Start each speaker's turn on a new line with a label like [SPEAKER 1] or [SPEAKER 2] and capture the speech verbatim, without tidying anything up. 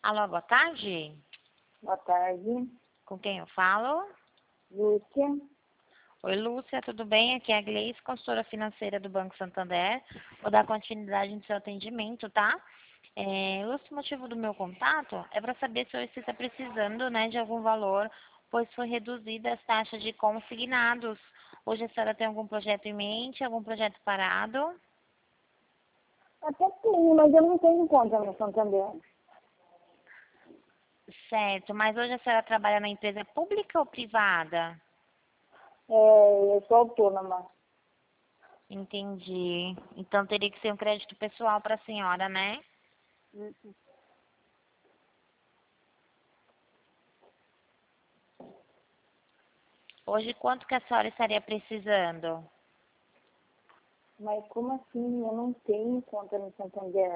[SPEAKER 1] Alô, boa tarde.
[SPEAKER 2] Boa tarde.
[SPEAKER 1] Com quem eu falo?
[SPEAKER 2] Lúcia.
[SPEAKER 1] Oi, Lúcia, tudo bem? Aqui é a Gleice, consultora financeira do Banco Santander. Vou dar continuidade no seu atendimento, tá? É, Lúcia, o motivo do meu contato é para saber se você está precisando, né, de algum valor, pois foi reduzida as taxas de consignados. Hoje a senhora tem algum projeto em mente, algum projeto parado?
[SPEAKER 2] Até tenho, mas eu não tenho conta no Santander.
[SPEAKER 1] Certo, mas hoje a senhora trabalha na empresa pública ou privada?
[SPEAKER 2] É, eu sou autônoma.
[SPEAKER 1] Entendi. Então teria que ser um crédito pessoal para a senhora, né? Hoje quanto que a senhora estaria precisando?
[SPEAKER 2] Mas como assim? Eu não tenho conta no Santander.